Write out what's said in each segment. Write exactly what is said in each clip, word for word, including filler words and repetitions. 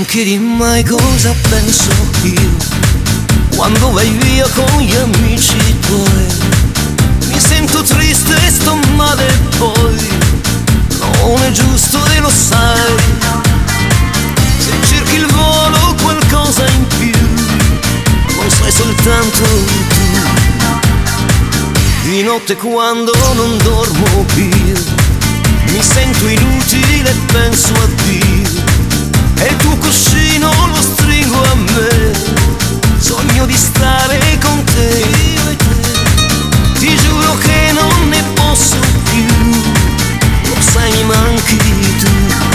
chiedi mai cosa penso io quando vai via con gli amici tuoi. Mi sento triste e sto male poi non è giusto e lo sai. Se cerchi il volo qualcosa in più lo sai soltanto tu. Di notte quando non dormo più mi sento inutile e penso a Dio. E il tuo cuscino lo stringo a me, sogno di stare con te. Io e te. Ti giuro che non ne posso più, lo sai mi manchi tu.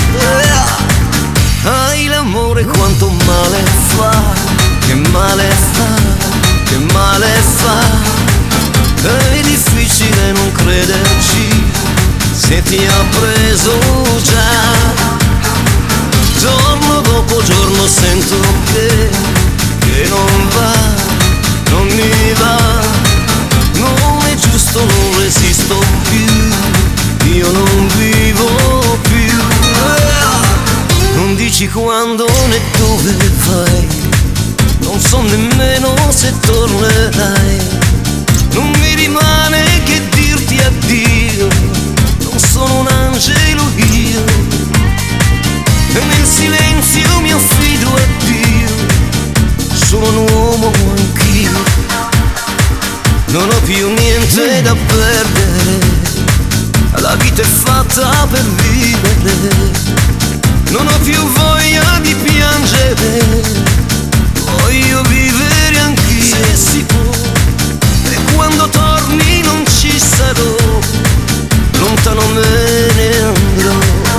Hai l'amore quanto male fa, che male fa, che male fa. È difficile non crederci se ti ha preso già. Giorno dopo giorno sento che, che non va, non mi va. Non è giusto, non resisto più, io non vivo più. Non dici quando né dove vai, non so nemmeno se tornerai. Non mi rimane che dirti addio, non sono un angelo io. E nel silenzio mi affido a Dio, sono un uomo anch'io. Non ho più niente da perdere, la vita è fatta per vivere. Non ho più voglia di piangere, voglio vivere anch'io. Se si può, e quando torni non ci sarò, lontano me ne andrò.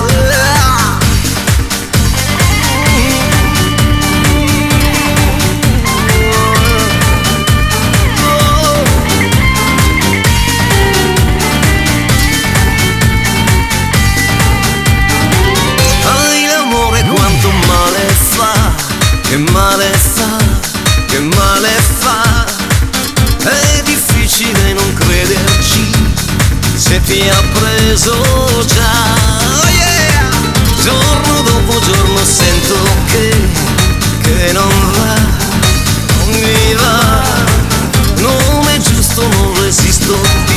Che male fa, che male fa. È difficile non crederci se ti ha preso già. Oh yeah! Giorno dopo giorno sento che, che non va, non mi va. Non è giusto, non resisto più.